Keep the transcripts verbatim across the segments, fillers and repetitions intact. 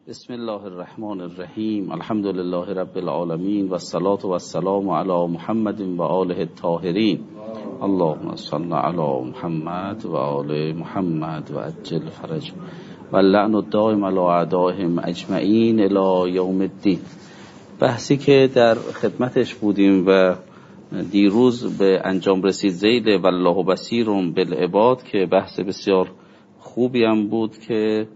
بسم الله الرحمن الرحیم. الحمد لله رب العالمین و الصلاة و السلام علی محمد و آله الطاهرین. اللهم صل علی محمد و آل محمد و عجل فرج و اللعن الدائم علی اعدائهم اجمعین الی یوم الدین. بحثی که در خدمتش بودیم و دیروز به انجام رسید ذیل والله بصیر بالعباد، که بحث بسیار خوبی هم بود که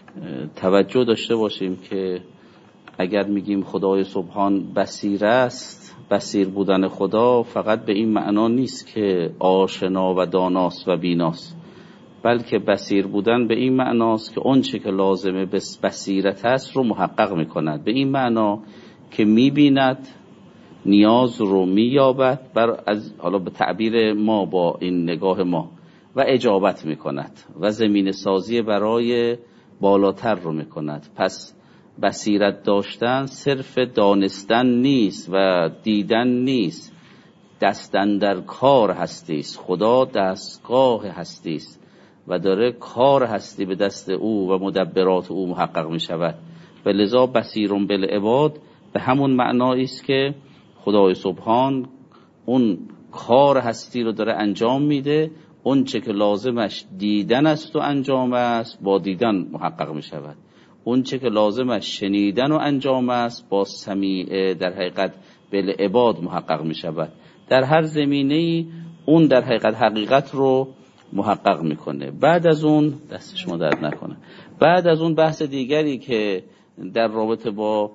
توجه داشته باشیم که اگر میگیم خدای سبحان بصیر است، بصیر بودن خدا فقط به این معنا نیست که آشنا و داناست و بیناست، بلکه بصیر بودن به این معناست که اون چه که لازمه به بصیرت است رو محقق میکند، به این معنا که میبیند، نیاز رو مییابد، بر از حالا به تعبیر ما با این نگاه ما، و اجابت میکند و زمین سازی برای بالاتر رو میکند. پس بصیرت داشتن صرف دانستن نیست و دیدن نیست، دستن در کار هستی است. خدا دستگاه هستی است و داره کار هستی به دست او و مدبرات او محقق میشود. و لذا بصیرون بالعباد به همون معنایی است که خدای سبحان اون کار هستی رو داره انجام میده. اون چه که لازمش دیدن است و انجام است با دیدن محقق می شود. اون چه که لازمش شنیدن و انجام است با سمیع در حقیقت بالعباد محقق می شود. در هر زمینه‌ای اون در حقیقت حقیقت رو محقق میکنه. بعد از اون دست شما درد نکنه. بعد از اون بحث دیگری که در رابطه با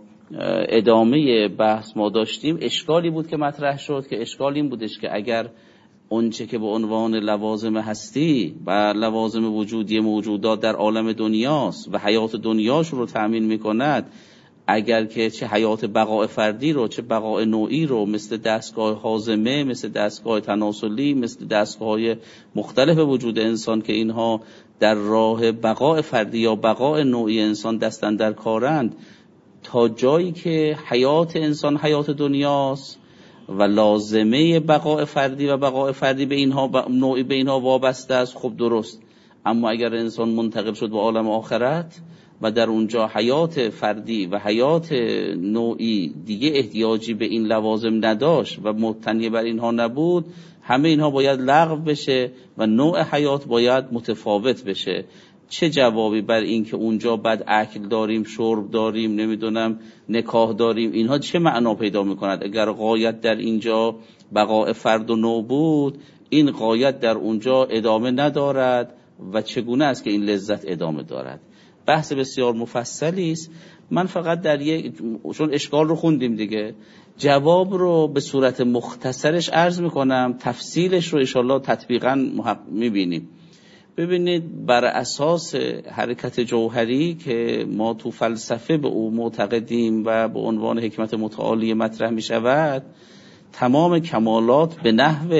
ادامه بحث ما داشتیم، اشکالی بود که مطرح شد، که اشکال این بودش که اگر اونچه که به عنوان لوازم هستی و لوازم وجودی موجودات در عالم دنیاست و حیات دنیاش رو تأمین میکند، اگر که چه حیات بقاء فردی رو چه بقاء نوعی رو، مثل دستگاه هاضمه، مثل دستگاه تناسلی، مثل دستگاه مختلف وجود انسان که اینها در راه بقاء فردی یا بقاء نوعی انسان دستن در کارند، تا جایی که حیات انسان حیات دنیاست و لازمه بقاء فردی و بقاء فردی به اینها نوعی به اینها وابسته است، خب درست. اما اگر انسان منتقل شد به عالم آخرت و در اونجا حیات فردی و حیات نوعی دیگه احتیاجی به این لوازم نداشت و مبتنی بر اینها نبود، همه اینها باید لغو بشه و نوع حیات باید متفاوت بشه. چه جوابی بر این که اونجا بعد اکل داریم، شرب داریم، نمیدونم نکاح داریم، اینها چه معنا پیدا میکند؟ اگر غایت در اینجا بقاء فرد و نوع بود، این غایت در اونجا ادامه ندارد و چگونه است که این لذت ادامه دارد؟ بحث بسیار مفصلی است. من فقط در یک، چون اشکال رو خوندیم دیگه، جواب رو به صورت مختصرش عرض میکنم، تفصیلش رو انشالله تطبیقا میبینیم. ببینید، بر اساس حرکت جوهری که ما تو فلسفه به او معتقدیم و به عنوان حکمت متعالی مطرح می شود، تمام کمالات به نحو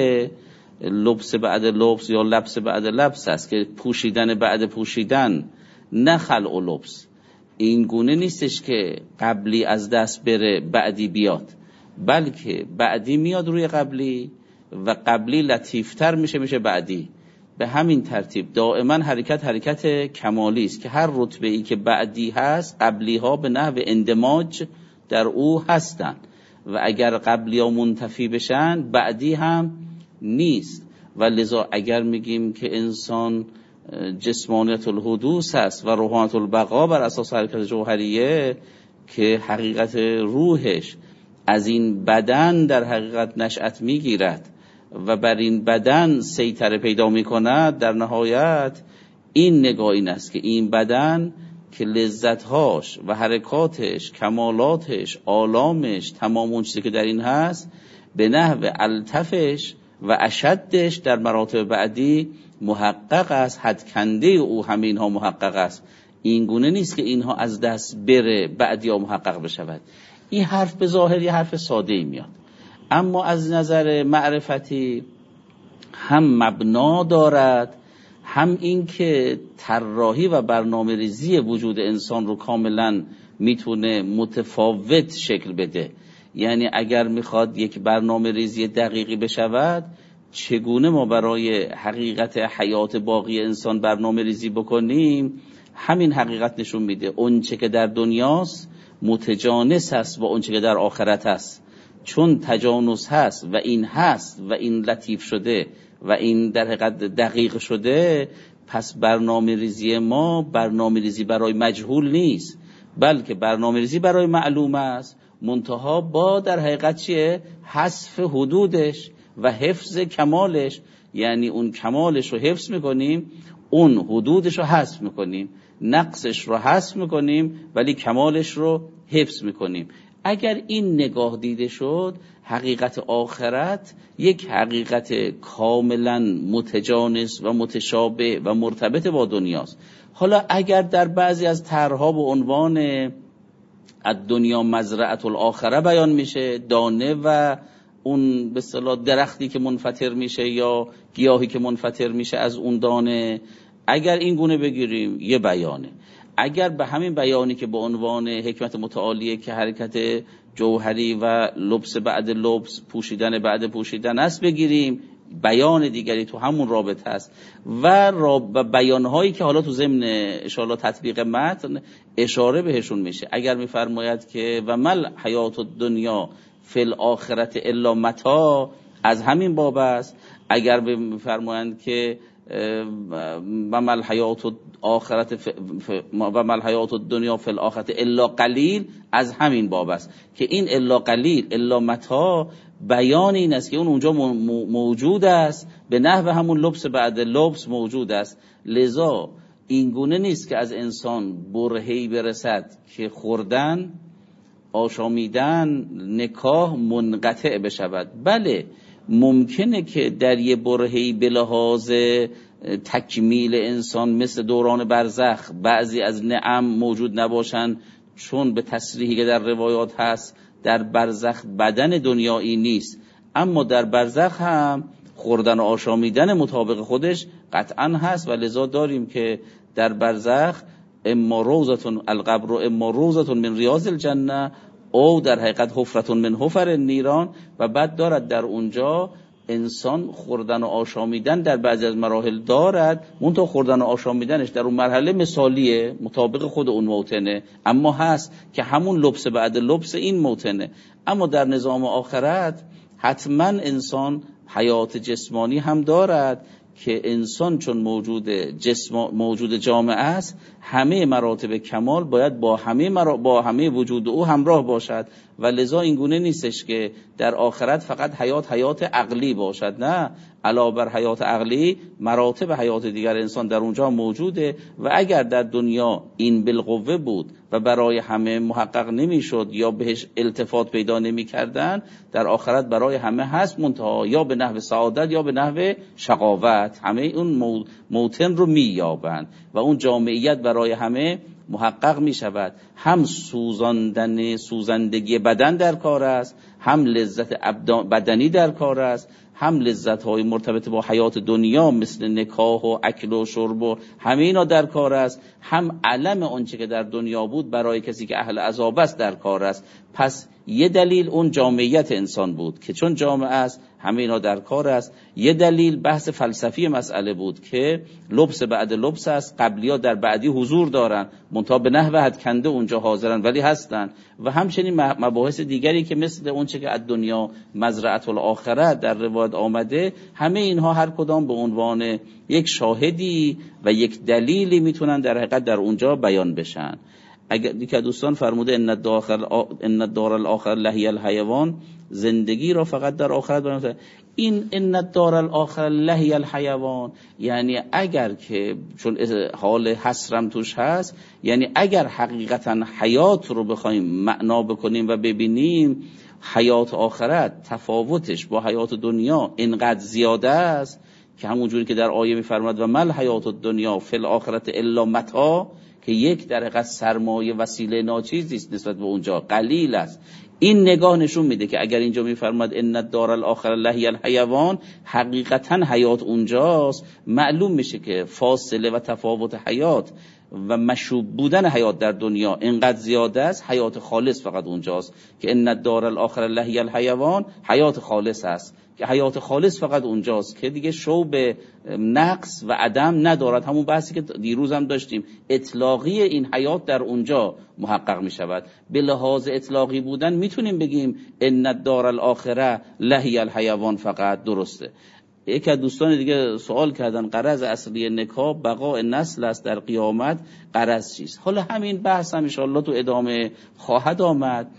لبس بعد لبس یا لبس بعد لبس است، که پوشیدن بعد پوشیدن، نه خلع و لبس. این گونه نیستش که قبلی از دست بره بعدی بیاد، بلکه بعدی میاد روی قبلی و قبلی لطیفتر میشه میشه بعدی. به همین ترتیب دائما حرکت حرکت کمالی است که هر رتبه ای که بعدی هست، قبلی ها به نحو اندماج در او هستند و اگر قبلی ها منتفی بشن بعدی هم نیست. و لذا اگر میگیم که انسان جسمانیت الحدوث هست و روحانیت البقا بر اساس حرکت جوهریه، که حقیقت روحش از این بدن در حقیقت نشأت میگیرد و بر این بدن سیطره پیدا می کند، در نهایت این نگاه این است که این بدن که لذتهاش و حرکاتش، کمالاتش، آلامش، تمام اون چیزی که در این هست، به نحو الطفش و اشدش در مراتب بعدی محقق است، حد کنده او همه اینها محقق است. این گونه نیست که اینها از دست بره بعدی ها محقق بشود. این حرف به ظاهر یه حرف ساده ای میاد، اما از نظر معرفتی هم مبنا دارد، هم این که طراحی و برنامه ریزی وجود انسان رو کاملا میتونه متفاوت شکل بده. یعنی اگر میخواد یک برنامه ریزی دقیقی بشود، چگونه ما برای حقیقت حیات باقی انسان برنامه ریزی بکنیم، همین حقیقت نشون میده اون چه که در دنیاست متجانس هست با اون چه که در آخرت هست. چون تجانس هست و این هست و این لطیف شده و این در حقیقت دقیق شده، پس برنامه ریزی ما برنامه ریزی برای مجهول نیست، بلکه برنامه ریزی برای معلوم است، منتها با در حقیقت چیه؟ حذف حدودش و حفظ کمالش. یعنی اون کمالش رو حفظ میکنیم، اون حدودش رو حذف میکنیم، نقصش رو حذف میکنیم ولی کمالش رو حفظ میکنیم. اگر این نگاه دیده شد، حقیقت آخرت یک حقیقت کاملا متجانس و متشابه و مرتبط با دنیاست. حالا اگر در بعضی از طرح‌ها به عنوان از دنیا مزرعه الاخره بیان میشه، دانه و اون به اصطلاح درختی که منفطر میشه یا گیاهی که منفطر میشه از اون دانه، اگر این گونه بگیریم یه بیانه. اگر به همین بیانی که به عنوان حکمت متعالیه که حرکت جوهری و لبس بعد لبس، پوشیدن بعد پوشیدن است بگیریم، بیان دیگری تو همون رابطه است. و بیانهایی که حالا تو ضمن اشاره تطبیق متن اشاره بهشون میشه. اگر میفرماید که و مل حیات الدنیا فی الاخرت الا متاع، از همین باب است. اگر میفرمایند که و مل حیات آخرت و مل حیات الدنیا فی الاخرت الا قلیل، از همین باب است که این الا قلیل الا متاع بیان این است که اون اونجا موجود است، به نحو همون لبس بعد لبس موجود است. لذا این گونه نیست که از انسان برهی برسد که خوردن، آشامیدن، نکاح منقطع بشود. بله ممکنه که در یه برهی به لحاظ تکمیل انسان مثل دوران برزخ بعضی از نعم موجود نباشن، چون به تصریحی که در روایات هست در برزخ بدن دنیایی نیست، اما در برزخ هم خوردن و آشامیدن مطابق خودش قطعا هست. و لذا داریم که در برزخ اما روضتون القبر و اما روضتون من ریاض الجنه او در حقیقت حفرتون من حفر النیران. و بعد دارد در اونجا انسان خوردن و آشامیدن در بعضی از مراحل دارد، منتها خوردن و آشامیدنش در اون مرحله مثالیه، مطابق خود اون موطنه، اما هست که همون لبس بعد لبس این موطنه. اما در نظام آخرت حتما انسان حیات جسمانی هم دارد که انسان چون موجود جسم موجود جامعه است، همه مراتب کمال باید با همه مرا... با همه وجود او همراه باشد. و لذا این گونه نیستش که در آخرت فقط حیات حیات عقلی باشد، نه، علاوه بر حیات عقلی مراتب حیات دیگر انسان در اونجا موجوده. و اگر در دنیا این بالقوه بود و برای همه محقق نمیشد یا بهش التفات پیدا نمیکردن، در آخرت برای همه هست، منتها یا به نحو سعادت یا به نحو شقاوت همه اون موطن رو مییابند و اون جامعیت برای همه محقق می شود. هم سوزاندن سوزندگی بدن در کار است، هم لذت بدنی در کار است، هم لذت های مرتبط با حیات دنیا مثل نکاح و اکل و شرب و همه اینا در کار است، هم علم آنچه که در دنیا بود برای کسی که اهل عذاب است در کار است. پس یه دلیل اون جامعیت انسان بود که چون جامعه است همه اینا در کار است. یه دلیل بحث فلسفی مسئله بود که لبس بعد لبس است، قبلی ها در بعدی حضور دارن، منتها به نحو حد کنده اونجا حاضرن ولی هستن. و همچنین مباحث دیگری که مثل اون چه که از دنیا مزرعه الاخره در روایت آمده، همه اینها هر کدام به عنوان یک شاهدی و یک دلیلی میتونن در حقیقت در اونجا بیان بشن. اگر دیگه دوستان فرموده ان الداخل ان الدار الاخر لهی الحیوان، زندگی را فقط در آخرت بیان. این ان الدار الاخر لهی الحیوان یعنی اگر که چون حال حسرم توش هست، یعنی اگر حقیقتا حیات رو بخوایم معنا بکنیم و ببینیم، حیات آخرت تفاوتش با حیات دنیا اینقدر زیاده است که همونجوری که در آیه میفرماد و مل حیات الدنیا فی الاخرت الا متاع، که یک در حقیقت سرمایه وسیله ناچیزی است نسبت به اونجا، قلیل است. این نگاه نشون میده که اگر اینجا میفرماد ان الدار الاخره لهی الحیوان، حقیقتا حیات اونجاست، معلوم میشه که فاصله و تفاوت حیات و مشوب بودن حیات در دنیا اینقدر زیاده است، حیات خالص فقط اونجاست که ان الدار الاخره لهی الحیوان، حیات خالص است که حیات خالص فقط اونجاست که دیگه شو به نقص و عدم ندارد. همون بحثی که دیروز هم داشتیم، اطلاقی این حیات در اونجا محقق می شود. به لحاظ اطلاقی بودن میتونیم بگیم ان الدار الاخره لهی الحیوان، فقط درسته. یک از دوستان دیگه سوال کردن غرض اصلی نکاح بقاء نسل است، در قیامت غرض چیست؟ حالا همین بحث هم ان شاء الله تو ادامه خواهد آمد.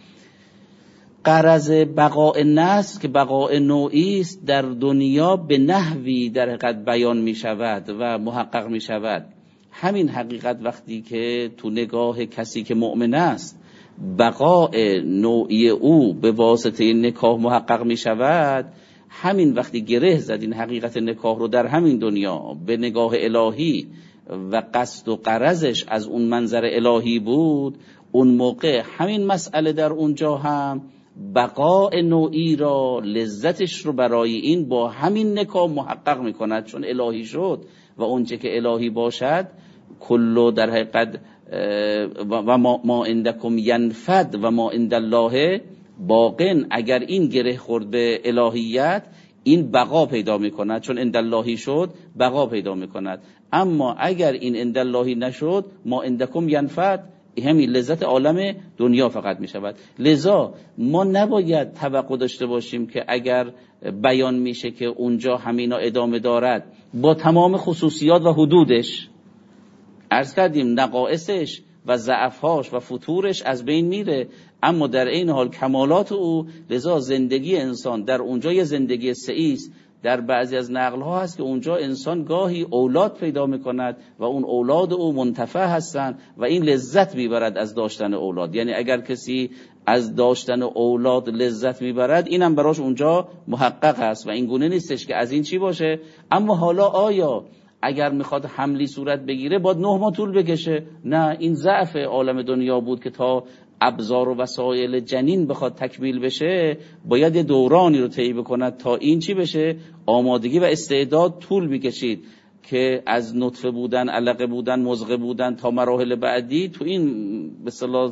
غرض بقاء نسل که بقاء نوعی است در دنیا به نحوی در حقیقت بیان می شود و محقق می شود. همین حقیقت وقتی که تو نگاه کسی که مؤمن است بقاء نوعی او به واسطه نکاح محقق می شود، همین وقتی گره زد این حقیقت نکاح رو در همین دنیا به نگاه الهی و قصد و غرضش از اون منظر الهی بود، اون موقع همین مسئله در اونجا هم بقاء نوعی را، لذتش رو برای این با همین نکاح محقق میکند، چون الهی شد و اونچه که الهی باشد کلو در حقیقت و ما, ما عندکم ینفد و ما عند الله باقن. اگر این گره خورد به الهیت این بقا پیدا میکند، چون عند اللهی شد بقا پیدا میکند. اما اگر این عند اللهی نشد ما عندکم ینفد، همین لذت عالم دنیا فقط می شود. لذا ما نباید توقع داشته باشیم که اگر بیان میشه که اونجا همینا ادامه دارد با تمام خصوصیات و حدودش، عرض کردیم نقائصش و ضعفهاش و فتورش از بین میره، اما در این حال کمالات او. لذا زندگی انسان در اونجا یه زندگی سعیست. در بعضی از نقل ها هست که اونجا انسان گاهی اولاد پیدا میکند و اون اولاد او منتفع هستند و این لذت میبرد از داشتن اولاد. یعنی اگر کسی از داشتن اولاد لذت میبرد اینم براش اونجا محقق است و این گونه نیستش که از این چی باشه. اما حالا آیا اگر میخواد حملی صورت بگیره باید نه ماه طول بکشه؟ نه، این ضعف عالم دنیا بود که تا ابزار و وسایل جنین بخواد تکمیل بشه باید یه دورانی رو طی بکند تا این چی بشه، آمادگی و استعداد طول میکشید که از نطفه بودن، علقه بودن، مضغه بودن تا مراحل بعدی تو این به اصطلاح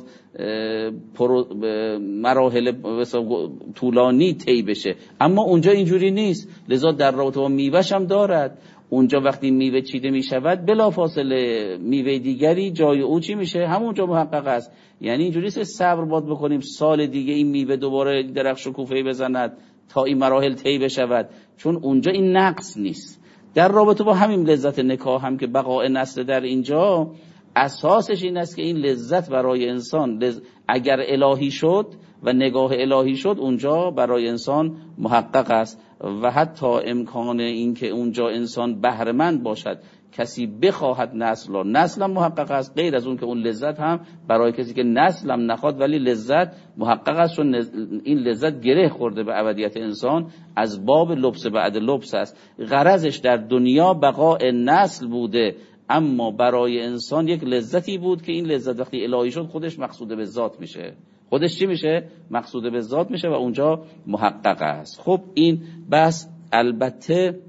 مراحل طولانی طی بشه. اما اونجا اینجوری نیست. لذا در رابطه با میوه‌ش هم دارد. اونجا وقتی میوه چیده می شود بلافاصله میوه دیگری جای او چی میشه، همونجا محقق است. یعنی اینجوری نیست صبر باد بکنیم سال دیگه این میوه دوباره درخت شکوفه‌ای بزند تا این مراحل طی بشود، چون اونجا این نقص نیست. در رابطه با همین لذت نکاح هم که بقاء نسل در اینجا اساسش این است که این لذت برای انسان لذ... اگر الهی شد و نگاه الهی شد اونجا برای انسان محقق است و حتی امکان این که اونجا انسان بهره‌مند باشد، کسی بخواهد نسل و نسل هم محقق است. غیر از اون که اون لذت هم برای کسی که نسل هم نخواد ولی لذت محقق است، چون این لذت گره خورده به ابدیت انسان، از باب لبس بعد لبس است. غرضش در دنیا بقاء نسل بوده، اما برای انسان یک لذتی بود که این لذت وقتی الهی شد خودش مقصود به ذات میشه. خودش چی میشه؟ مقصود به ذات میشه و اونجا محقق است. خب این بس البته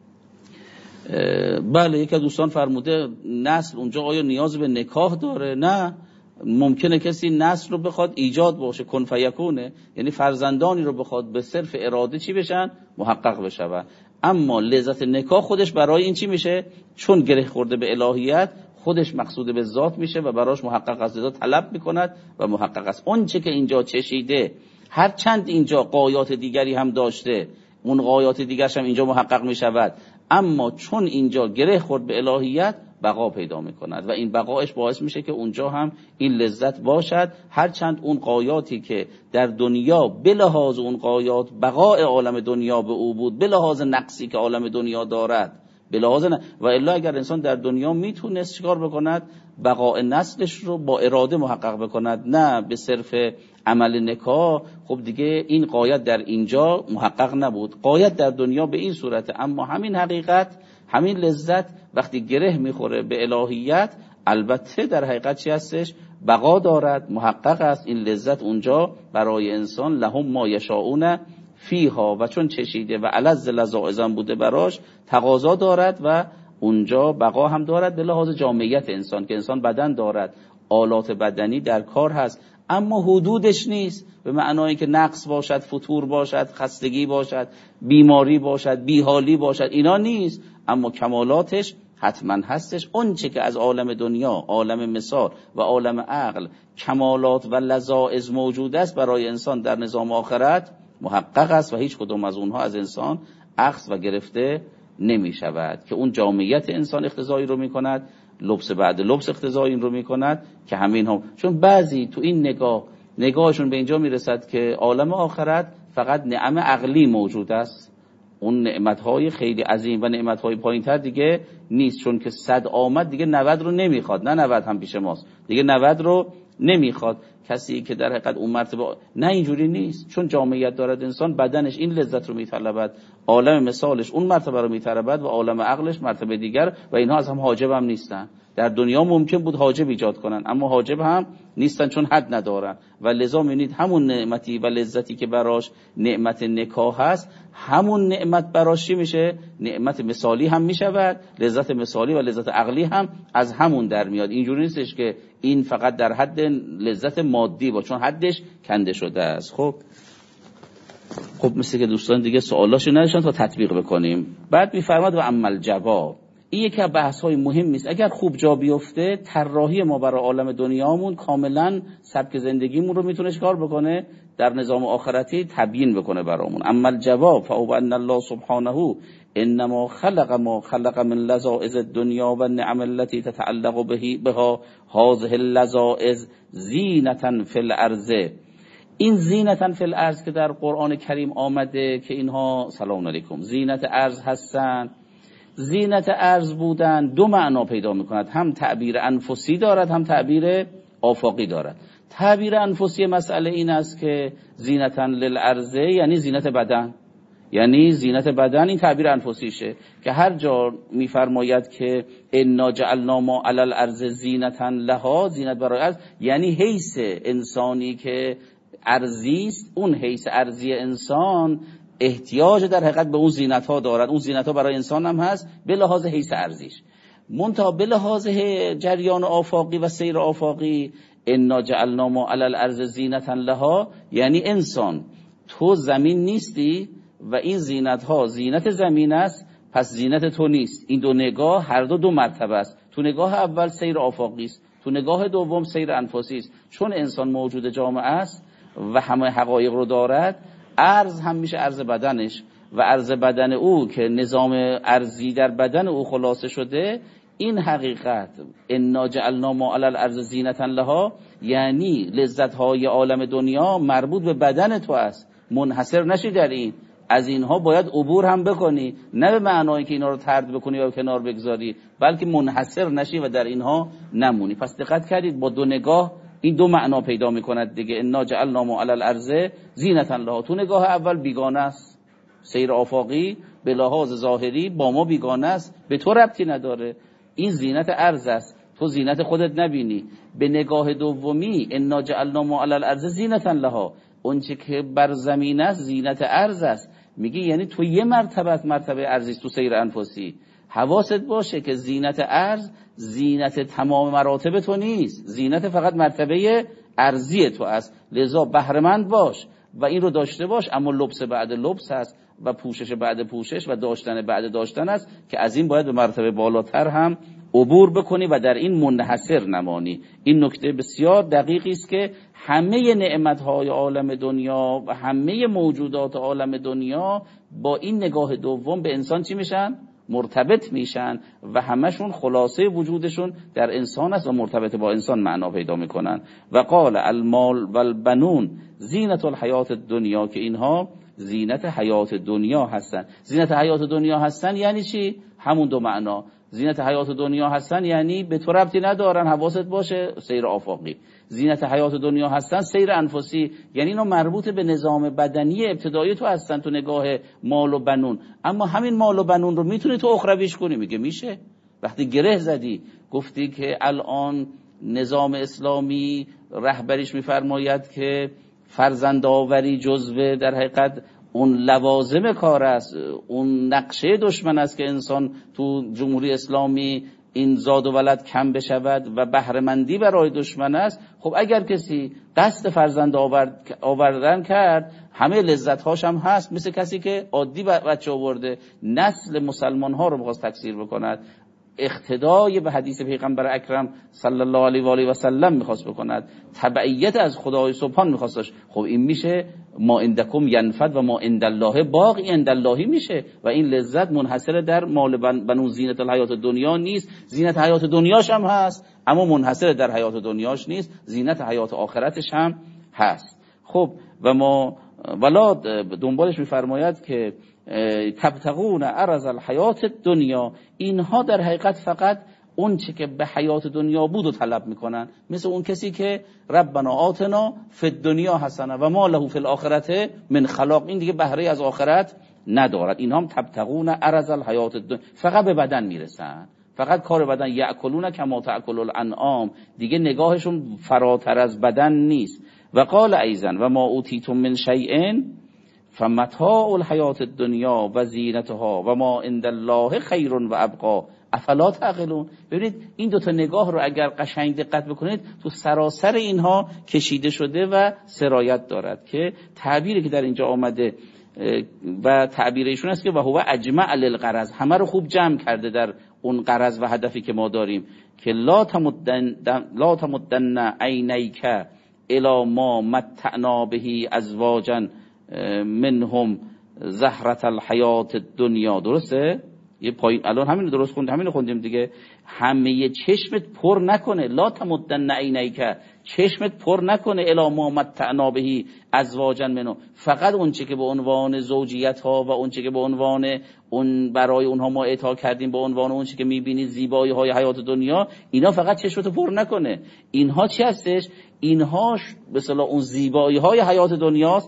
بله یک از دوستان فرموده نسل اونجا آیا نیاز به نکاح داره؟ نه، ممکنه کسی نسل رو بخواد ایجاد باشه، کن فیکونه، یعنی فرزندانی رو بخواد به صرف اراده چی بشن؟ محقق بشن. اما لذت نکاح خودش برای این چی میشه؟ چون گره خورده به الهیت خودش مقصود به ذات میشه و براش محقق است، لذا طلب میکند و محقق است. اون چه که اینجا چشیده هر چند اینجا قایات دیگری هم داشته، اون قایات دیگرش هم اینجا محقق میشود، اما چون اینجا گره خورد به الهیت بقا پیدا میکند و این بقایش باعث میشه که اونجا هم این لذت باشد. هرچند اون قایاتی که در دنیا به لحاظ اون قایات بقای عالم دنیا به او بود، به لحاظ نقصی که عالم دنیا دارد، به لحاظ ن... و الا اگر انسان در دنیا میتونست چیکار بکند؟ بقاء نسلش رو با اراده محقق بکند، نه به صرف عمل نکاح. خب دیگه این قایت در اینجا محقق نبود، قایت در دنیا به این صورت. اما همین حقیقت، همین لذت وقتی گره میخوره به الهیت، البته در حقیقت چی هستش؟ بقا دارد، محقق است. این لذت اونجا برای انسان لهم ما یشاؤون فیها، و چون چشیده و الذ لذائذ بوده براش تقاضا دارد و اونجا بقا هم دارد به لحاظ جامعیت انسان، که انسان بدن دارد، آلات بدنی در کار هست. اما حدودش نیست، به معنایی که نقص باشد، فتور باشد، خستگی باشد، بیماری باشد، بیحالی باشد، اینا نیست. اما کمالاتش حتما هستش. اون چه که از عالم دنیا، عالم مثال و عالم عقل کمالات و لذائذ موجود است برای انسان در نظام آخرت محقق است و هیچ کدوم از اونها از انسان اخذ و گرفته نمی شود که اون جامعیت انسان اقتضایی رو می کند، لبس بعد لبس اقتضایی رو می کند که همین هم. چون بعضی تو این نگاه نگاهشون به اینجا می رسد که عالم آخرت فقط نعم عقلی موجود است، اون نعمتهای خیلی عظیم و نعمتهای پایینتر دیگه نیست، چون که صد آمد دیگه نود رو نمیخواد، نه نود هم پیش ماست دیگه، نود رو نمیخواد کسی که در حقیقت اون مرتبه. نه اینجوری نیست، چون جامعیت دارد انسان، بدنش این لذت رو میطلبد، عالم مثالش اون مرتبه رو میطلبد و عالم عقلش مرتبه دیگر، و اینها از هم حاجب هم نیستن. در دنیا ممکن بود حاجب ایجاد کنن اما حاجب هم نیستن چون حد ندارن، و لذا می‌بینید همون نعمتی و لذتی که براش نعمت نکاح هست، همون نعمت براش چی میشه؟ نعمت مثالی هم میشود، لذت مثالی و لذت عقلی هم از همون در میاد. اینجوری نیستش که این فقط در حد لذت مادی با، چون حدش کنده شده است. خب خب مثل که دوستان دیگه سوالاشو نداشتن تا تطبیق بکنیم. بعد میفرماد و عمل جواب، این یکی از بحث‌های مهم است. اگر خوب جا بیفته طراحی ما برای عالم دنیامون کاملا سبک زندگیمون رو میتونه چیکار بکنه؟ در نظام آخرتی تبیین بکنه برامون. اما الجواب فهو ان الله سبحانه انما خلق ما خلق من لذائذ الدنیا و النعم التي تتعلق به بها هذه اللذائذ زینة فی الارض. این زینة فی الارض که در قرآن کریم آمده که اینها سلام علیکم زینت ارض هستند، زینت ارض بودن دو معنا پیدا میکند، هم تعبیر انفسی دارد هم تعبیر آفاقی دارد. تعبیر انفسی مسئله این است که زینتن للارض یعنی زینت بدن، یعنی زینت بدن، این تعبیر انفسیشه که هر جا میفرماید که انا جعلنا ما علی الارض زینتن لها، زینت برای ارض یعنی حیث انسانی که ارضی است، اون حیث ارضی انسان احتیاج در حقیقت به اون زینت ها دارد، اون زینت ها برای انسان هم هست به لحاظ حیث ارضیش. منتها به لحاظ جریان آفاقی و سیر آفاقی انا جعلنا ما علی الارض زینة لها یعنی انسان تو زمین نیستی و این زینت ها زینت زمین است، پس زینت تو نیست. این دو نگاه هر دو دو مرتبه است. تو نگاه اول سیر آفاقی است، تو نگاه دوم سیر انفسی است. چون انسان موجود جامعه است و همه حقایق رو دارد، ارز هم میشه ارز بدنش و ارز بدن او که نظام ارزی در بدن او خلاصه شده. این حقیقت انا جعلنا ما علی الارض زینة لها یعنی لذت های عالم دنیا مربوط به بدن تو است، منحصر نشی در این، از اینها باید عبور هم بکنی، نه به معنایی که اینا رو طرد بکنی یا کنار بگذاری، بلکه منحصر نشی و در اینها نمونی. پس دقت کردید با دو نگاه این دو معنا پیدا میکند دیگه. انا جعلنا ما علی الارض زینة لها، تو نگاه اول بیگانه است، سیر آفاقی به لحاظ ظاهری با ما بیگانه است، به تو ربطی نداره، این زینت ارض است، تو زینت خودت نبینی. به نگاه دومی انا جعلنا ما علی الارض زینة لها، اون چه که بر زمین است زینت ارض است، میگه یعنی تو یه مرتبه مرتبه ارضی است تو سیر انفسی. حواست باشه که زینت ارض زینت تمام مراتب تو نیست، زینت فقط مرتبه ارضی تو است، لذا بهره‌مند باش و این رو داشته باش. اما لبس بعد لبس هست و پوشش بعد پوشش و داشتن بعد داشتن است که از این باید به مرتبه بالاتر هم عبور بکنی و در این منحصر نمانی. این نکته بسیار دقیقی است که همه نعمت‌های عالم دنیا و همه موجودات عالم دنیا با این نگاه دوم به انسان چی میشن؟ مرتبط میشن و همشون خلاصه وجودشون در انسان است و مرتبط با انسان معنا پیدا میکنن. و قال المال و البنون زینت الحیات الدنیا، که اینها زینت حیات دنیا هستن. زینت حیات دنیا هستن یعنی چی؟ همون دو معنا. زینت حیات دنیا هستن یعنی به تو ربطی ندارن، حواست باشه، سیر آفاقی. زینت حیات دنیا هستن سیر انفسی، یعنی اینا مربوط به نظام بدنی ابتدایی تو هستن تو نگاه مال و بنون. اما همین مال و بنون رو میتونی تو اخرویش کنی؟ میگه میشه. وقتی گره زدی گفتی که الان نظام اسلامی رهبریش میفرماید که فرزند آوری جزوه در حقیقت اون لوازم کار است، اون نقشه دشمن است که انسان تو جمهوری اسلامی این زاد و ولد کم بشود و بهره‌مندی برای دشمن است. خب اگر کسی قصد فرزند آوردن کرد همه لذت هاش هم هست، مثل کسی که عادی بچه آورده نسل مسلمان ها رو می‌خواست تکثیر بکند، اقتدای به حدیث پیغمبر اکرم صلی الله علیه و آله و سلم می‌خواست بکند، تبعیت از خدای سبحان می‌خواستش. خب این میشه ما عندکم ینفد و ما عند الله باقی، عند اللهی میشه و این لذت منحصر در مال بنو زینت الحیات دنیا نیست. زینت حیات دنیاش هم هست اما منحصر در حیات دنیاش نیست، زینت حیات آخرتش هم هست. خب و ما ولا دنبالش میفرماید که تبتغون عرض الحیات دنیا، اینها در حقیقت فقط اون چه که به حیات دنیا بود و طلب میکنن، مثل اون کسی که ربنا آتنا فی الدنیا حسنه و ما له فی الاخرته من خلاق، این دیگه بهره از آخرت ندارد. اینها هم تبتغون عرض الحیات الدنیا، فقط به بدن میرسن، فقط کار بدن، یاکلون کما تاکل الانعام، دیگه نگاهشون فراتر از بدن نیست. و قال ایضا و ما اوتیتم من شیء فمتاع الحیات الدنیا و زینتها و ما عند الله خیر و ابقا افلا تعقلون. ببینید این دوتا نگاه رو اگر قشنگ دقت بکنید تو سراسر اینها کشیده شده و سرایت دارد که تعبیری که در اینجا آمده و تعبیر ایشون است که و هو اجمع للغرض، همه رو خوب جمع کرده در اون غرض و هدفی که ما داریم، که لا تمدن لا تمدن عینیک الی ما متعنا به ازواجا منهم زهرة الحیات الدنیا. درسته؟ یه پایین الان همین درست خوند، همین خوندیم دیگه. همه چشمت پر نکنه، لا تمدن عینیک، چشمت پر نکنه الی ما متعنا به ازواجا منهم، فقط اون چه که به عنوان زوجیت ها و اون چه که به عنوان اون برای اونها ما اعطا کردیم، به عنوان اون چه که میبینی زیبایی های حیات دنیا، اینا فقط چشمتو پر نکنه. اینها چی هستش؟ اینها به اصطلاح اون زیبایی های حیات دنیاست،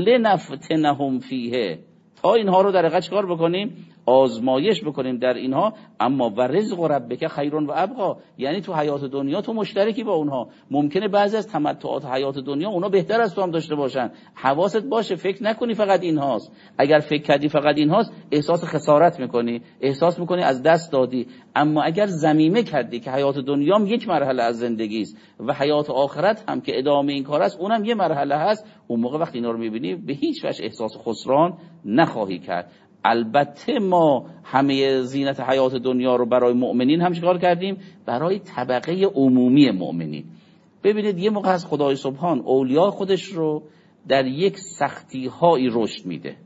لنفتنهم فیه، تا اینها رو در حقیقت چیکار بکنیم؟ آزمایش بکنیم در اینها. اما و رزق ربک خیر و ابقا، یعنی تو حیات دنیا تو مشترکی با اونها. ممکنه بعضی از تمتعات حیات دنیا اونا بهتر از تو هم داشته باشن، حواست باشه فکر نکنی فقط اینهاست. اگر فکر کردی فقط اینهاست احساس خسارت میکنی، احساس میکنی از دست دادی. اما اگر ضمیمه کردی که حیات دنیا هم یک مرحله از زندگی است و حیات آخرت هم که ادامه این کار است اونم یه مرحله هست، اون موقع وقتی اینا رو میبینی به هیچ وجه احساس خسران نخواهی کرد. البته ما همه زینت حیات دنیا رو برای مؤمنین هم چیکار کردیم؟ برای طبقه عمومی مؤمنین. ببینید یه موقع از خدای سبحان اولیاء خودش رو در یک سختی هایی رشد میده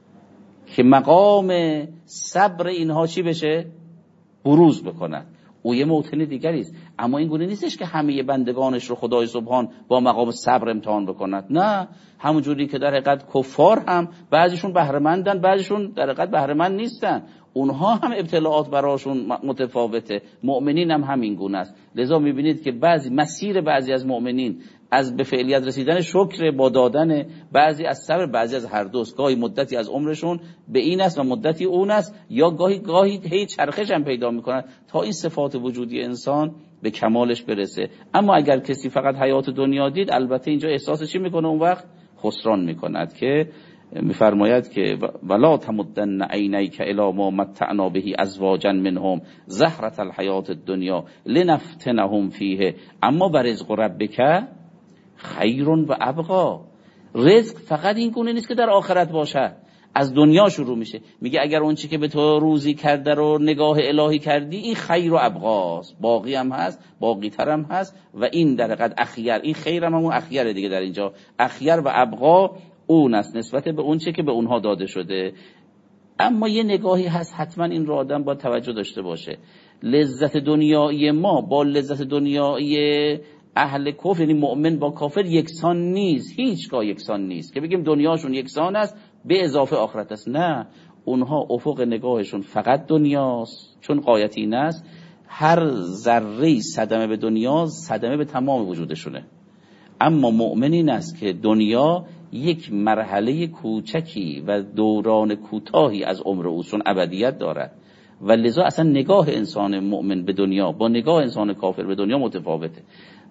که مقام صبر اینها چی بشه؟ بروز بکنن. او یه موطن دیگری است. اما این گونه نیستش که همه بندگانش رو خدای سبحان با مقام صبر امتحان بکند. نه، همون جوری که در حقیقت کفار هم بعضیشون بهره مندن، بعضیشون در حقیقت بهره مند نیستن، اونها هم ابتلاعات براشون متفاوته. مؤمنین هم همین گونه است. لذا میبینید که بعضی مسیر بعضی از مؤمنین از به فعلیت رسیدن شکر با دادن، بعضی از صبر، بعضی از هر دوست. گاهی مدتی از عمرشون به این است و مدتی اون است، یا گاهی گاهی هی چرخش هم پیدا میکنن تا این صفات وجودی انسان به کمالش برسه. اما اگر کسی فقط حیات دنیا دید، البته اینجا احساس چی میکنه؟ اون وقت خسران میکند که میفرماید که ولا تمدن عینیک الی ما متعنا به ازواجا منهم زهرة الحیات الدنیا لنفتنهم فیه اما برزق ربک خیر و ابقا. رزق فقط این گونه نیست که در آخرت باشه، از دنیا شروع میشه. میگه اگر اون چی که به تو روزی کرده رو نگاه الهی کردی، این خیر و ابقاست، باقی هم هست، باقی تر هم هست و این در حقیقت اخیر، این خیر هم همون اخیره دیگه. در اینجا اخیر و ابقا اون است نسبت به اون چی که به اونها داده شده. اما یه نگاهی هست حتما این رو آدم با توجه داشته باشه. لذت دنیایی ما با لذت دنیایی اهل کفر، یعنی مؤمن با کافر، یکسان نیست، هیچگاه یکسان نیست که بگیم دنیاشون یکسان است به اضافه آخرت است. نه، اونها افق نگاهشون فقط دنیاست، چون قایت این است هر ذره صدمه به دنیا صدمه به تمام وجودشونه. اما مؤمن این است که دنیا یک مرحله کوچکی و دوران کوتاهی از عمر او، چون ابدیت دارد و لذا اصلا نگاه انسان مؤمن به دنیا با نگاه انسان کافر به دنیا متفاوته.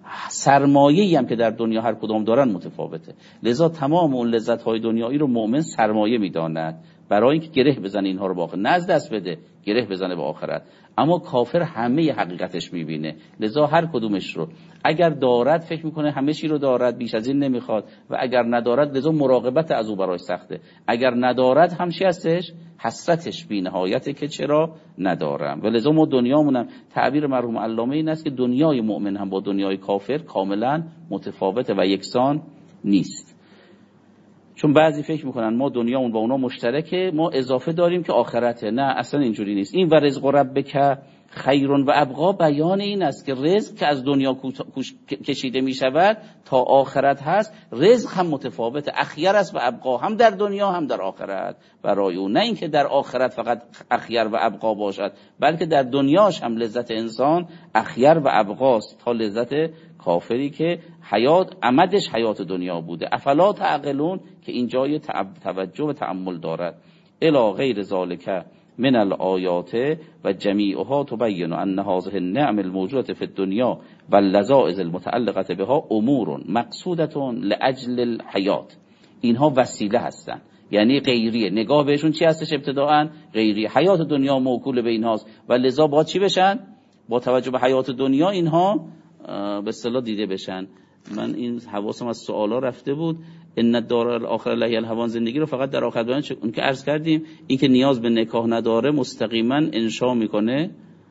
سرمایه‌ای هم که در دنیا هر کدام دارن متفاوته. لذا تمام اون لذت‌های دنیایی رو مؤمن سرمایه می‌داند، برای اینکه گره بزنه اینها رو با آخرت، نه از دست بده، گره بزنه به آخرت. اما کافر همه حقیقتش میبینه، لذا هر کدومش رو اگر دارد فکر میکنه همه چی رو دارد، بیش از این نمیخواد، و اگر ندارد لذا مراقبت از او براش سخته. اگر ندارد هم چی هستش؟ حسرتش بی نهایته که چرا ندارم. و لذا ما دنیامونم، تعبیر مرحوم علامه این است که دنیای مؤمن هم با دنیای کافر کاملا متفاوته و یکسان نیست. چون بعضی فکر میکنن ما دنیامون با اونا مشترکه، ما اضافه داریم که آخرته. نه، اصلا اینجوری نیست. این و رزق ربک خیر و ابقا بیان این است که رزق که از دنیا کشیده می شود تا آخرت هست، رزق هم متفاوت، اخیر است و ابقا، هم در دنیا هم در آخرت برای اون. نه اینکه در آخرت فقط اخیر و ابقا باشد، بلکه در دنیاش هم لذت انسان اخیر و ابقاست تا لذت کافری که حیات عمدش حیات دنیا بوده. افلا تعقلون که این جای توجه و تأمل دارد. الی غیر ذالک من الآیات و جمیعها تبین ان هذه النعم الموجودة في الدنيا واللذائذ المتعلقة بها امور مقصودة لاجل الحیات. اینها وسیله هستند، یعنی غیریه. نگاه بهشون چی هستش؟ ابتداءً غیریه. حیات دنیا موکول به اینهاست و لذا با چی بشن؟ با توجه به حیات دنیا اینها به اصطلاح دیده بشن. من این حواسم از سوالا رفته بود. ان الدار الاخره لهی الحیوان، زندگی رو فقط در آخرت بیان. اون که عرض کردیم این که نیاز به نکاح نداره مستقیما انشا میکنه.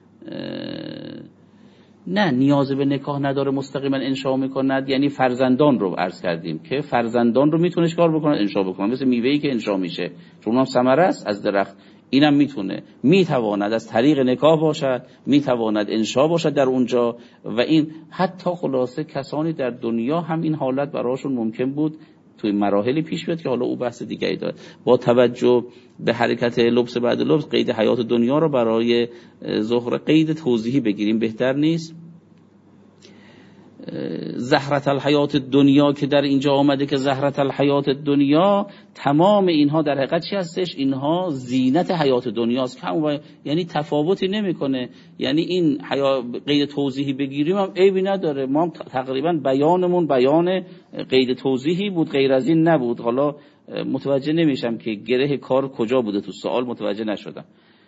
نه، نیاز به نکاح نداره مستقیما انشا میکند، یعنی فرزندان رو عرض کردیم که فرزندان رو میتونه چیکار بکنه؟ انشا بکنه، مثل میوه‌ای که انشا میشه، چون اونم ثمره است از درخت. اینم میتونه، میتواند از طریق نکاح باشد، میتواند انشا باشد در اونجا. و این حتی خلاصه کسانی در دنیا هم این حالت براشون ممکن بود توی مراحلی پیش بیاد که حالا او بحث دیگری داره. با توجه به حرکت لبس بعد لبس، قید حیات دنیا رو برای ظهر قید توضیحی بگیریم بهتر نیست؟ زهرت الحیات دنیا که در اینجا آمده که زهرت الحیات دنیا، تمام اینها در حقیقت چی هستش؟ اینها زینت حیات دنیاست، یعنی تفاوتی نمیکنه. یعنی این حیا... قید توضیحی بگیریم هم عیبی نداره. ما هم تقریبا بیانمون بیان قید توضیحی بود، غیر از این نبود. حالا متوجه نمیشم که گره کار کجا بوده، تو سوال متوجه نشدم.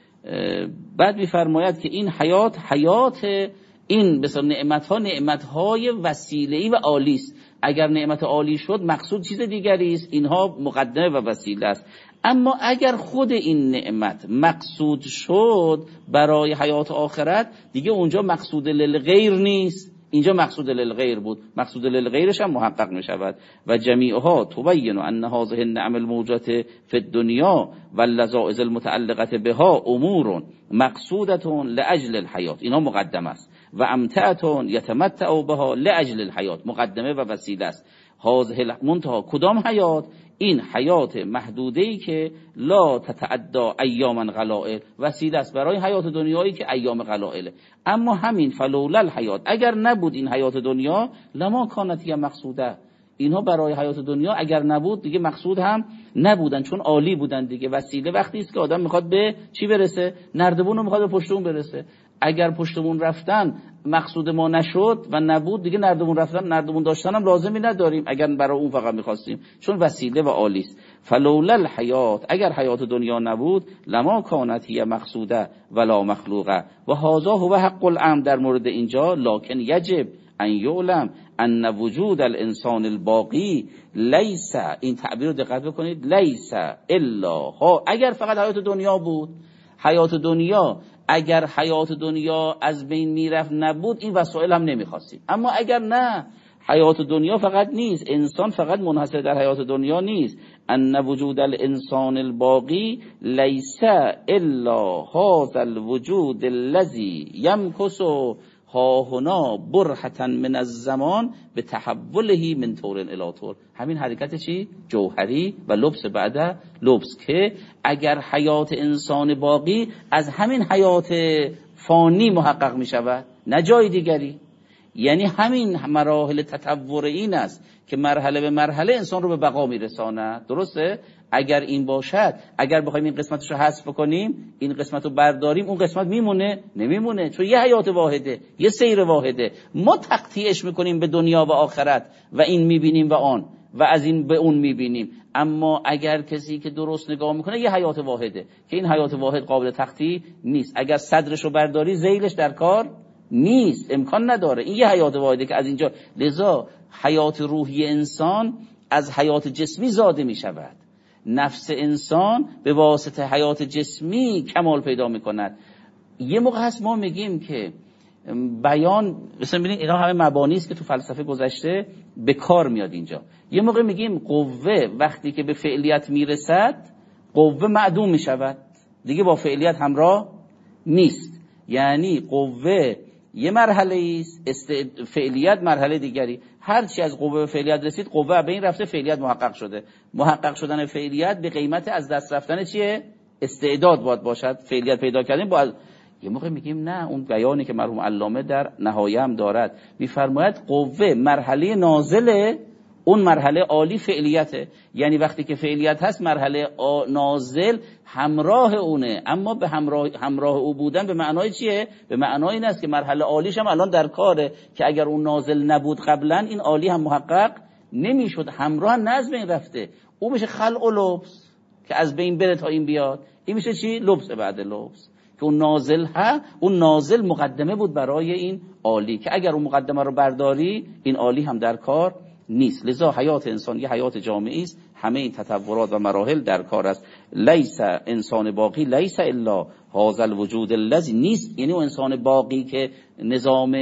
بعد میفرماید که این حیات حیات این بسیار نعمت ها نعمت های وسیله‌ای و عالی است. اگر نعمت عالی شد مقصود چیز دیگری است، اینها مقدمه و وسیله است. اما اگر خود این نعمت مقصود شد برای حیات آخرت، دیگه اونجا مقصود للغیر نیست، اینجا مقصود للغیر بود، مقصود للغیرش هم محقق می شود. و جمیعها تبین ان هذه النعم الموجودة فی الدنیا واللذائذ المتعلقة بها امور مقصودة لاجل الحیات، اینها مقدمه است. و امتعة یتمتع بها لاجل الحیات، مقدمه و وسیله است. هذه منتها کدام حیات؟ این حیات محدوده‌ای که لا تتعدى ایاما قلائل، وسیله است برای حیات دنیایی که ایام قلائله. اما همین فلولا الحیات، اگر نبود این حیات دنیا لما کانت هی مقصوده، اینها برای حیات دنیا اگر نبود دیگه مقصود هم نبودن، چون عالی بودن دیگه. وسیله وقتی است که آدم میخواد به چی برسه؟ نردبون رو میخواد به پشتمون برسه. اگر پشتمون رفتن مقصود ما نشد و نبود، دیگه نردبون رفتن نردبون داشتن هم لازمی نداریم اگر برای اون فقط میخواستیم، چون وسیله و عالی است. فلولا الحیات، اگر حیات دنیا نبود لما کانت هی مقصوده ولا مخلوقه. و هذا هو حق الامر در مورد اینجا. لکن یجب ان یعلم ان وجود الانسان الباقی لیس، این تعبیر رو دقت بکنید، لیس الا ها، اگر فقط حیات دنیا بود، حیات دنیا اگر حیات دنیا از بین میرفت نبود این وسایل هم نمیخواستیم. اما اگر نه، حیات دنیا فقط نیست، انسان فقط منحصر در حیات دنیا نیست. ان وجود الانسان الباقی لیس الا هذا الوجود الذي يمكث ها هنا برهة من الزمان به تحوله من طور الی طور. همین حرکت چی؟ جوهری و لبس بعد لبس، که اگر حیات انسان باقی از همین حیات فانی محقق می شود، نه جای دیگری. یعنی همین مراحل تطور این است که مرحله به مرحله انسان رو به بقا می رساند. درسته؟ اگر این باشد، اگر بخوایم این قسمتش رو حذف کنیم، این قسمت رو برداریم، اون قسمت میمونه؟ نمیمونه، چون یه حیات واحده، یه سیر واحده. ما تقطیعش میکنیم به دنیا و آخرت و این میبینیم و آن. و از این به اون میبینیم. اما اگر کسی که درست نگاه میکنه یه حیات واحده که این حیات واحد قابل تخطی نیست. اگر صدرشو برداری ذیلش در کار نیست، امکان نداره. این یه حیات واحده که از اینجا، لذا حیات روحی انسان از حیات جسمی زاده میشود. نفس انسان به واسطه حیات جسمی کمال پیدا میکند. یه موقع هست ما میگیم که بیان، مثلا ببینید اینا همه مبانی است که تو فلسفه گذشته به کار میاد اینجا. یه موقع میگیم قوه وقتی که به فعلیت میرسد قوه معدوم میشود، دیگه با فعلیت همراه نیست. یعنی قوه یه مرحله است، است... فعلیت مرحله دیگری. هر چی از قوه به فعلیت رسید قوه به این رفته، فعلیت محقق شده. محقق شدن فعلیت به قیمت از دست رفتن چیه؟ استعداد باید باشد. فعلیت پیدا کردیم با یه موقع میگیم نه، اون بیانی که مرحوم علامه در نهایه هم دارد میفرماید قوه مرحله نازله، اون مرحله عالی فعلیته. یعنی وقتی که فعلیت هست مرحله نازل همراه اونه، اما به همراه همراه او بودن به معنای چیه؟ به معنای این است که مرحله عالیش هم الان در کاره، که اگر اون نازل نبود قبلا این عالی هم محقق نمیشد. همراه نظم این رفته، او میشه خلق و لبس که از بین بره تا این بیاد. این میشه چی؟ لبس بعد لبس. که اون نازل ها، اون نازل مقدمه بود برای این عالی، که اگر اون مقدمه رو برداری این عالی هم در کار نیست. لذا حیات انسان یه حیات جامعی است، همه این تطورات و مراحل در کار است. لیس انسان باقی لیس الا هذا الوجود الذی، نیست یعنی اون انسان باقی که نظام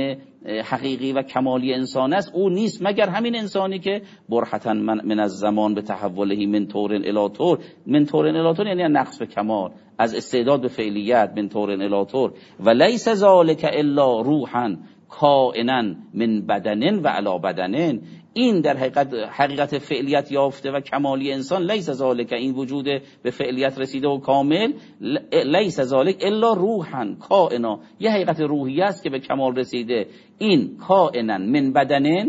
حقیقی و کمالی انسان است، او نیست مگر همین انسانی که برهتن من, من از زمان به تحوله من طور الی طور. من طور الی طور یعنی نقص به کمال، از استعداد به فعلیت، من طور الی طور. و لیس ذالک الا روحا کائنا من بدن و علی بدن. این در حقیقت حقیقت فعلیت یافته و کمالی انسان، لیس ذالک، این وجود به فعلیت رسیده و کامل، لیس ذالک الا روحا کائنا، یه حقیقت روحی است که به کمال رسیده. این کائنا من بدن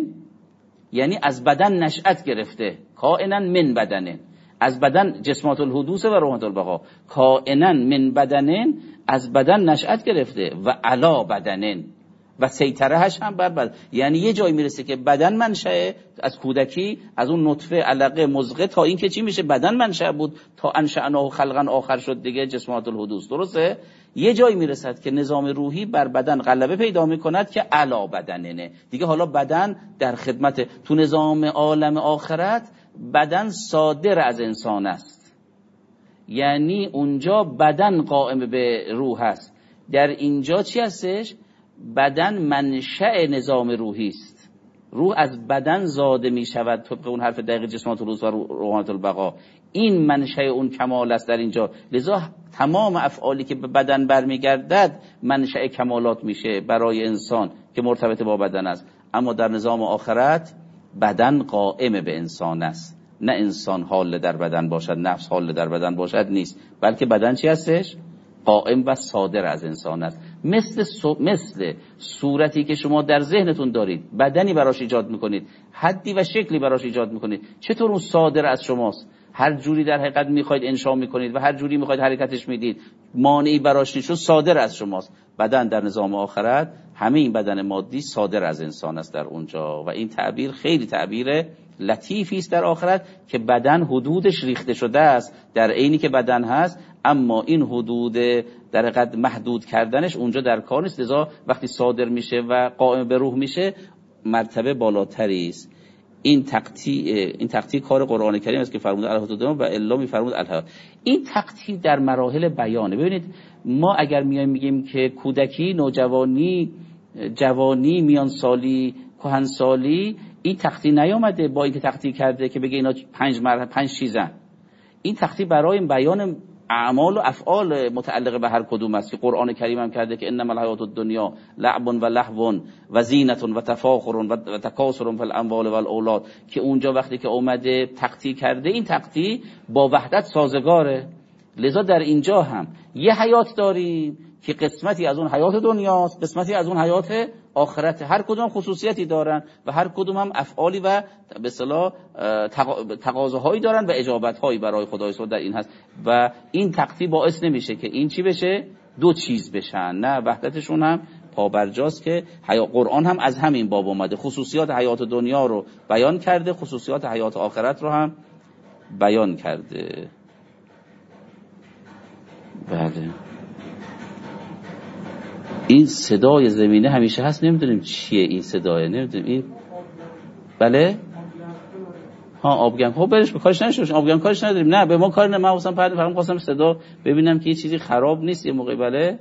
یعنی از بدن نشأت گرفته، کائنا من بدن، از بدن جسمات الحدوث و روحات البقا، کائنا من بدن از بدن نشأت گرفته و علا بدن و سیطرهش هم بر بدن. یعنی یه جایی میرسه که بدن منشأ، از کودکی از اون نطفه علقه مضغه تا این که چی میشه بدن منشأ بود، تا انشأناه خلقا آخر شد دیگه جسمات الحدوث. درسته؟ یه جایی میرسد که نظام روحی بر بدن غلبه پیدا میکند که علا بدننه دیگه. حالا بدن در خدمت، تو نظام عالم آخرت بدن صادر از انسان است، یعنی اونجا بدن قائم به روح است. در اینجا چی هستش؟ بدن منشأ نظام روحی است. روح از بدن زاده می شود طبق اون حرف دقیق جسمات الحدوث و روحات البقا. این منشأ اون کمال است در اینجا. لذا تمام افعالی که به بدن برمیگردد منشأ کمالات میشه برای انسان که مرتبط با بدن است. اما در نظام آخرت بدن قائم به انسان است، نه انسان حال در بدن باشد، نفس حال در بدن باشد، نیست، بلکه بدن چی هستش؟ قائم و صادر از انسان است. مثل سو... مثل صورتی که شما در ذهنتون دارید، بدنی براش ایجاد میکنید، حدی و شکلی براش ایجاد میکنید، چطور اون صادر از شماست؟ هر جوری در حقیقت میخواید انشا میکنید و هر جوری میخواید حرکتش میدید، مانعی براش نیست، صادر از شماست. بدن در نظام آخرت همه این بدن مادی صادر از انسان است در اونجا. و این تعبیر خیلی تعبیر لطیفی است در آخرت که بدن حدودش ریخته شده است در عینی که بدن هست، اما این حدود در حقیقت محدود کردنش اونجا در کار نیست. لذا وقتی صادر میشه و قائم به روح میشه مرتبه بالاتری است. این تقطیع این تقطیع کار قرآن کریم است که فرموده الهدى و الا میفرمود الهدى. این تقطیع در مراحل بیانه. ببینید ما اگر میایم میگیم که کودکی، نوجوانی، جوانی، میان سالی، کهن سالی، این تقطیع نیامده با اینکه تقطیع کرده که بگه اینا پنج مرحله پنج چیزن. این تقطیع برای بیان اعمال و افعال متعلق به هر کدوم است که قرآن کریم هم کرده که انما الحیات الدنیا لعب و لهو و زینت و تفاخر و تکاثر فی الاموال و الاولاد، که اونجا وقتی که اومده تقطیع کرده این تقطیع با وحدت سازگاره. لذا در اینجا هم یه حیات داریم که قسمتی از اون حیات دنیاست، قسمتی از اون حیات آخرت. هر کدوم خصوصیتی دارن و هر کدوم هم افعالی و به اصطلاح تقاضاهایی دارن و اجابت‌هایی برای خدای سبحانه در این هست. و این تقطیع باعث نمیشه که این چی بشه؟ دو چیز بشن، نه، وحدتشون هم پابرجاست که حیا... قرآن هم از همین باب اومده، خصوصیات حیات دنیا رو بیان کرده، خصوصیات حیات آخرت رو هم بیان کرده. بله این صدای زمینه همیشه هست، نمیدونیم چیه این صدای، نمیدونیم این. بله ها آبگم، خب برش کارش نشوش، آبگم کارش نداریم، نه به ما کار نه، من واسم پرد فقط خواستم صدا ببینم که یه چیزی خراب نیست یه موقع. بله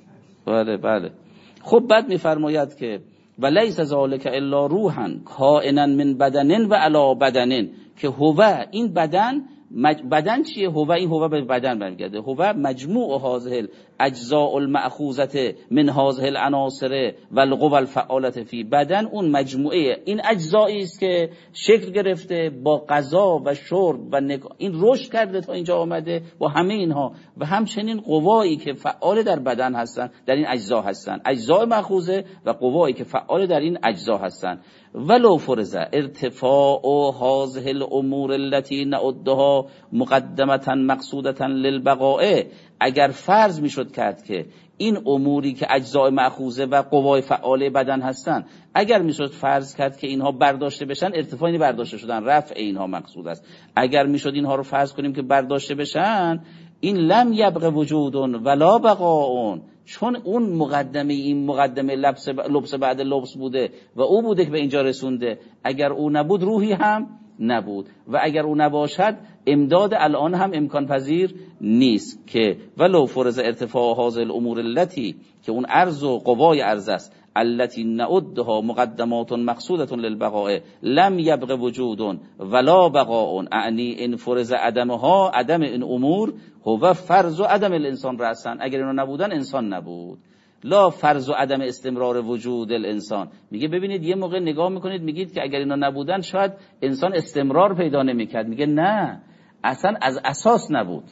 بله بله. خب بعد میفرماید که ولیس ذالک الا روحا کائنا من بدن و علی بدن، که هو این بدن مج... بدن چیه؟ هو این هو به بدن برمیگرده، هو مجموع هذه الاجزاء المأخوذه من هذه العناصر و القوى الفعاله فی بدن، اون مجموعه این اجزایی است که شکل گرفته با غذا و شرب و نگ... این رشد کرده تا اینجا آمده با همه اینها، و همچنین قوایی که فعال در بدن هستن، در این اجزا هستن، اجزاء مأخوذه و قوایی که فعال در این اجزا هستن. ولو فرض ارتفاع هذه الامور التي نعدها مقدمه مقصوده للبقاء، اگر فرض میشد کرد که این اموری که اجزاء مأخوذه و قوای فعال بدن هستند، اگر میشد فرض کرد که اینها برداشته بشن، ارتفاعی برداشته شدن، رفع اینها مقصود است. اگر میشد اینها رو فرض کنیم که برداشته بشن، این لم یبق وجود ولا بقاء، چون اون مقدمه این مقدمه لبس لبس بعد لبس بوده و او بوده که به اینجا رسونده، اگر او نبود روحی هم نبود، و اگر او نباشد امداد الان هم امکان پذیر نیست. که ولو فرض ارتفاع هذه الامور التي، که اون ارز و قوای ارز است، التي نعدها مقدمات مقصوده للبقاء لم يبق وجود ولا بقاء، اعنی ان فرض عدمها، عدم این امور هو فرض و عدم الانسان رأسا، اگر اینا نبودن انسان نبود، لا فرض و عدم استمرار وجود الانسان. میگه ببینید یه موقع نگاه میکنید میگید که اگر اینا نبودن شاید انسان استمرار پیدا نمیکرد، میگه نه، اصلا از اساس نبود،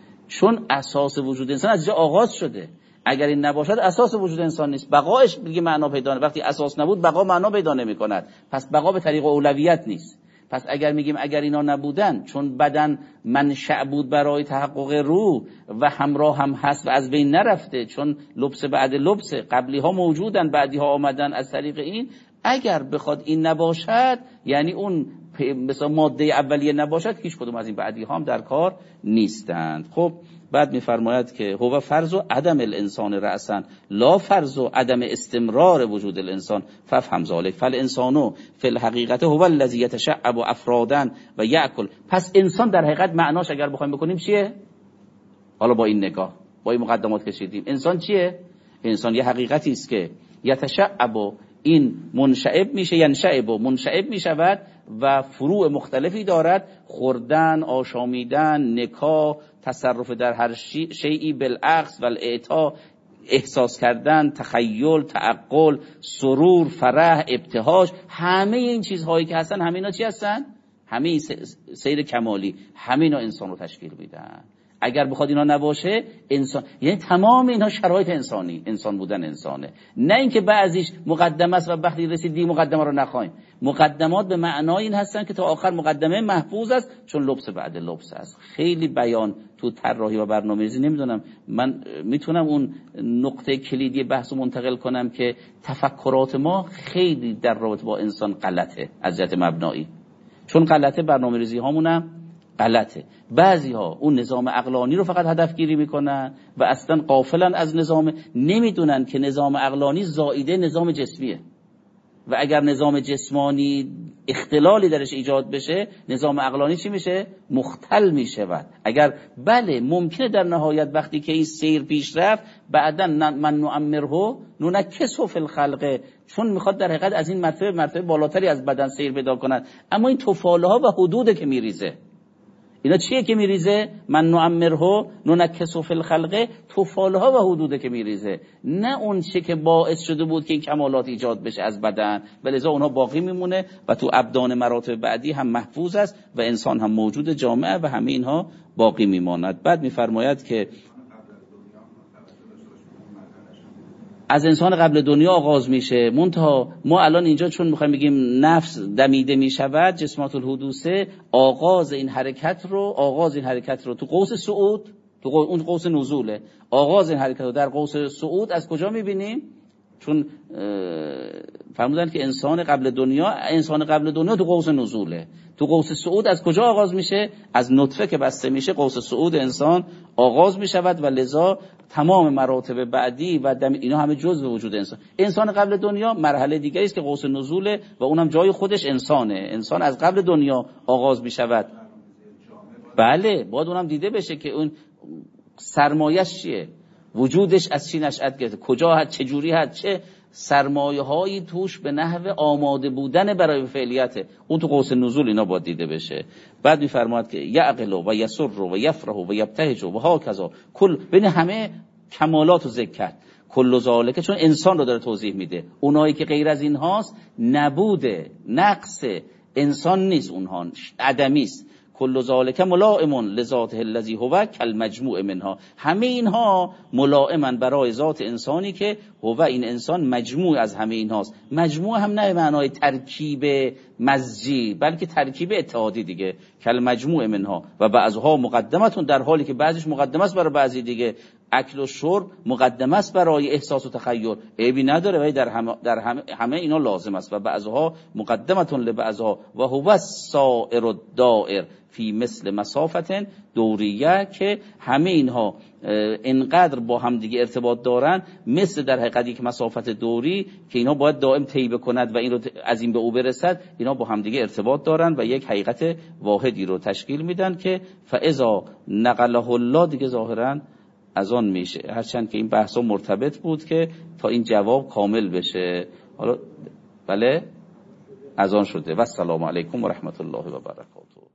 چون اساس وجود انسان از جا آغاز شده، اگر این نباشد اساس وجود انسان نیست، بقایش دیگه معنا پیدا نمی‌کند. وقتی اساس نبود بقا معنا پیدا نمی‌کند، پس بقا به طریق اولویت نیست. پس اگر میگیم اگر اینا نبودن، چون بدن منشأ بود برای تحقق روح و همراه هم هست و از بین نرفته، چون لبس بعد لبس، قبلی ها موجودن بعدی ها آمدن از طریق این، اگر بخواد این نباشد، یعنی اون مثلا ماده اولیه نباشد، هیچ کدوم از این بعدی ها هم در کار نیستند. خب بعد میفرماید که هو فرض و عدم الانسان رأسا لا فرض و عدم استمرار وجود الانسان، ففهم ذلك فالانسان فی الحقیقت هو الذی یتشعب افرادا و یاکل. پس انسان در حقیقت معناش اگر بخوایم بکنیم چیه؟ حالا با این نگاه، با این مقدمات کشیدیم، انسان چیه؟ انسان یه حقیقتی است که یتشعب، این منشعب میشه، ینشعب منشعب میشود و فروع مختلفی دارد، خوردن، آشامیدن، نکاح، تصرف در هر شیئی بالعکس و الاعطا، احساس کردن، تخیل، تعقل، سرور، فرح، ابتهاج، همه این چیزهایی که هستن، همه اینا چی هستن؟ همه سیر کمالی، همه اینا انسان رو تشکیل میدن. اگر بخواد اینا نباشه انسان، یعنی تمام اینها شرایط انسانی، انسان بودن انسانه، نه اینکه بعضیش مقدمه است و وقتی رسید دی مقدمه رو نخوایم. مقدمات به معنای این هستن که تا آخر مقدمه محفوظ است، چون لبس بعد لبس است. خیلی بیان تو طراحی و برنامه‌ریزی، نمیدونم من میتونم اون نقطه کلیدی بحثو منتقل کنم که تفکرات ما خیلی در رابطه با انسان غلطه از جهت مبنایی، چون غلطه برنامه‌ریزی هامونم غلطه. بعضی ها اون نظام عقلانی رو فقط هدف گیری میکنن و اصلا غافلن از نظام، نمیدونن که نظام عقلانی زائیده نظام جسمیه و اگر نظام جسمانی اختلالی درش ایجاد بشه، نظام عقلانی چی میشه؟ مختل میشود. اگر بله ممکنه در نهایت وقتی که این سیر پیش رفت، بعدا من نعمره ننکسه فی الخلق، چون میخواد در حقیقت از این مرتبه مرتبه بالاتری از بدن سیر پیدا کند، اما این طفاله ها و حدوده که میریزه، اینا چیه که میریزه؟ من نعمره ننکسه فی الخلق، طفاله ها و حدوده که میریزه، نه اون چه که باعث شده بود که این کمالات ایجاد بشه از بدن، ولذا اونها باقی میمونه و تو ابدان مراتب بعدی هم محفوظ است و انسان هم موجود جامعه و همه اینها باقی میماند. بعد میفرماید که از انسان قبل دنیا آغاز میشه، منتها ما الان اینجا چون میخوایم بگیم نفس دمیده میشود، جسمات الحدوثه، آغاز این حرکت رو آغاز این حرکت رو تو قوس صعود، تو قوس اون قوس نزوله، آغاز این حرکت رو در قوس صعود از کجا میبینیم؟ چون فرمودن که انسان قبل دنیا انسان قبل دنیا تو قوس نزوله. تو قوس صعود از کجا آغاز میشه؟ از نطفه که بسته میشه قوس صعود انسان آغاز میشود و لذا تمام مراتب بعدی و اینا همه جزء وجود انسان. انسان قبل دنیا مرحله دیگری است که قوس نزوله و اونم جای خودش انسانه. انسان از قبل دنیا آغاز میشود. بله باید اونم دیده بشه که اون سرمایه‌اش چیه، وجودش از چی نشأت گرفته، کجا هست، چه جوری هست، چه سرمایه هایی توش به نحو آماده بودن برای فعالیته. اون تو قوس نزول اینا باید دیده بشه. بعد میفرماد که یعقل و یسر و یفرح و یبتهج و هاکذا کل، بین همه کمالات رو ذکر کرد. کل ذالک چون انسان رو داره توضیح میده. اونایی که غیر از این هاست نبوده، نقص انسان نیست، اونها عدمی است. کل ذالک ملائم لذاته الذی هو کالمجموع منها، همه اینها ملائمن برای ذات انسانی که هو این انسان مجموع از همه اینهاست. مجموع هم نه معنای ترکیب مزجی بلکه ترکیب اتحادی دیگه. کالمجموع منها و بعضها مقدمتون، در حالی که بعضیش مقدمه است برای بعضی دیگه. اکل و شرب مقدمه است برای احساس و تخیل، عیبی نداره ولی در همه در همه, همه اینا لازم است. و بعضها مقدمتون لبعضها و هو السائر الدائر فی مثل مسافت دوریه، که همه اینها انقدر با هم دیگه ارتباط دارن مثل در حقیقت که مسافت دوری که اینها باید دائم طی بکند و این رو از این به او برسد، اینا با هم دیگه ارتباط دارن و یک حقیقت واحدی رو تشکیل میدن که فاذا نقله الله دیگه ظاهرا از آن میشه. هرچند که این بحثا مرتبط بود که تا این جواب کامل بشه. حالا بله از آن شده. و السلام علیکم و رحمت الله و برکاته.